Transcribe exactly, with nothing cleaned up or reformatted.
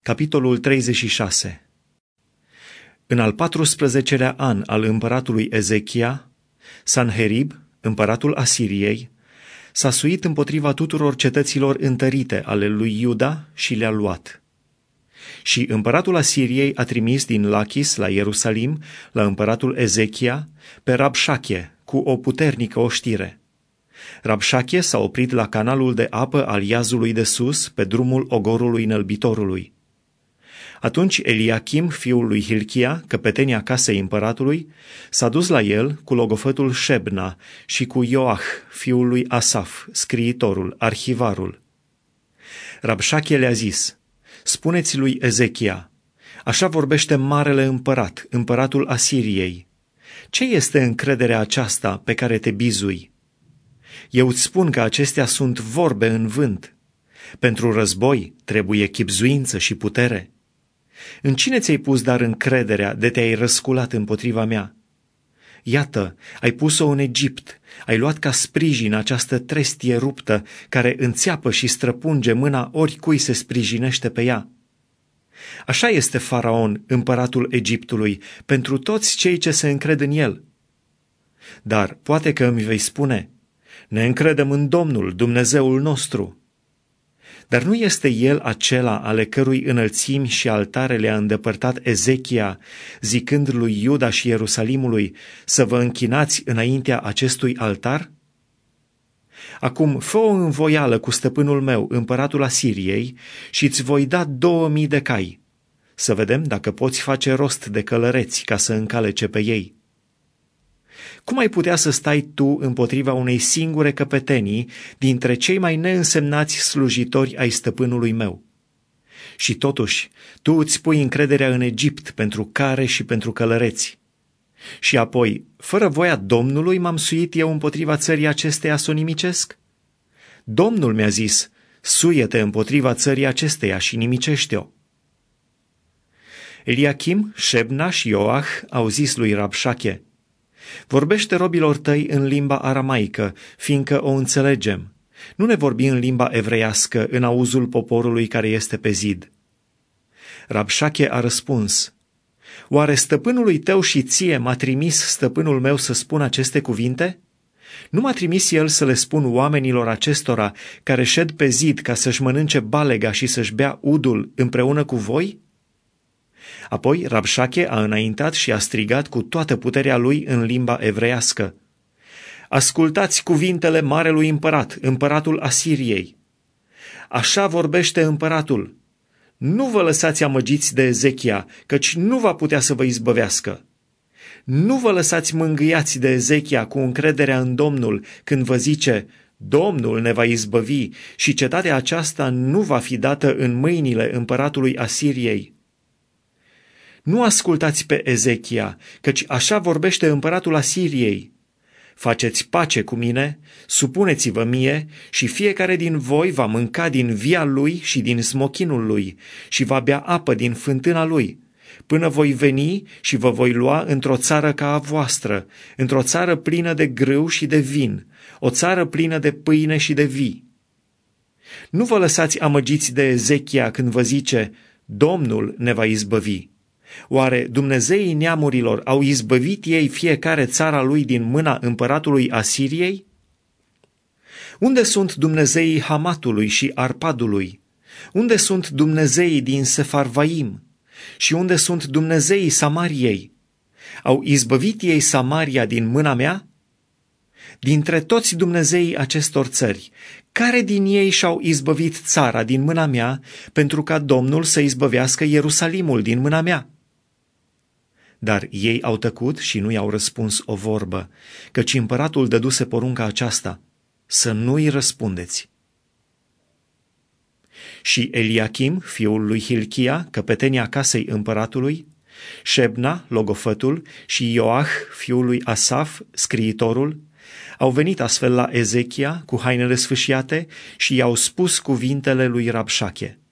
Capitolul treizeci și șase. În al patrusprezecelea an al împăratului Ezechia, Sanherib, împăratul Asiriei, s-a suit împotriva tuturor cetăților întărite ale lui Iuda și le-a luat. Și împăratul Asiriei a trimis din Lachis la Ierusalim, la împăratul Ezechia, pe Rabșache, cu o puternică oștire. Rabșache s-a oprit la canalul de apă al Iazului de sus, pe drumul ogorului înălbitorului. Atunci Eliachim, fiul lui Hilchia, căpetenia casei împăratului, s-a dus la el cu logofătul Șebna și cu Ioah, fiul lui Asaf, scriitorul, arhivarul. Rabșache le-a zis: spuneți lui Ezechia, așa vorbește marele împărat, împăratul Asiriei. Ce este încrederea aceasta pe care te bizui? Eu îți spun că acestea sunt vorbe în vânt. Pentru război trebuie chibzuință și putere. În cine ți-ai pus dar încrederea de te-ai răsculat împotriva mea? Iată, ai pus-o în Egipt, ai luat ca sprijin această trestie ruptă care înțeapă și străpunge mâna oricui se sprijinește pe ea. Așa este Faraon, împăratul Egiptului, pentru toți cei ce se încred în el. Dar poate că îmi vei spune: ne încredem în Domnul, Dumnezeul nostru. Dar nu este el acela ale cărui înălțimi și altare le-a îndepărtat Ezechia, zicând lui Iuda și Ierusalimului să vă închinați înaintea acestui altar? Acum fă o învoială cu stăpânul meu, împăratul Asiriei, și îți voi da două mii de cai. Să vedem dacă poți face rost de călăreți ca să încalece pe ei. Cum ai putea să stai tu împotriva unei singure căpetenii dintre cei mai neînsemnați slujitori ai stăpânului meu? Și totuși, tu îți pui încrederea în Egipt pentru care și pentru călăreți. Și apoi, fără voia Domnului m-am suit eu împotriva țării acesteia să o nimicesc? Domnul mi-a zis: suie-te împotriva țării acesteia și nimicește-o. Eliachim, Șebna și Ioah au zis lui Rabșache: vorbește robilor tăi în limba aramaică, fiindcă o înțelegem. Nu ne vorbi în limba evreiască, în auzul poporului care este pe zid. Rabșache a răspuns: oare stăpânului tău și ție m-a trimis stăpânul meu să spun aceste cuvinte? Nu m-a trimis el să le spun oamenilor acestora care șed pe zid ca să-și mănânce balega și să-și bea udul împreună cu voi? Apoi Rabșache a înaintat și a strigat cu toată puterea lui în limba evreiască: ascultați cuvintele marelui împărat, împăratul Asiriei. Așa vorbește împăratul: nu vă lăsați amăgiți de Ezechia, căci nu va putea să vă izbăvească. Nu vă lăsați mângâiați de Ezechia cu încrederea în Domnul când vă zice: Domnul ne va izbăvi și cetatea aceasta nu va fi dată în mâinile împăratului Asiriei. Nu ascultați pe Ezechia, căci așa vorbește împăratul Asiriei. Faceți pace cu mine, supuneți-vă mie și fiecare din voi va mânca din via lui și din smochinul lui și va bea apă din fântâna lui, până voi veni și vă voi lua într-o țară ca a voastră, într-o țară plină de grâu și de vin, o țară plină de pâine și de vii. Nu vă lăsați amăgiți de Ezechia când vă zice: Domnul ne va izbăvi. Oare Dumnezeii neamurilor au izbăvit ei fiecare țara lui din mâna împăratului Asiriei? Unde sunt Dumnezeii Hamatului și Arpadului? Unde sunt Dumnezeii din Sefarvaim? Și unde sunt Dumnezeii Samariei? Au izbăvit ei Samaria din mâna mea? Dintre toți Dumnezeii acestor țări, care din ei și-au izbăvit țara din mâna mea, pentru ca Domnul să izbăvească Ierusalimul din mâna mea? Dar ei au tăcut și nu i-au răspuns o vorbă, căci împăratul dăduse porunca aceasta: să nu-i răspundeți. Și Eliachim, fiul lui Hilchia, căpetenia casei împăratului, Șebna, logofătul, și Ioah, fiul lui Asaf, scriitorul, au venit astfel la Ezechia cu hainele sfâșiate și i-au spus cuvintele lui Rabșache.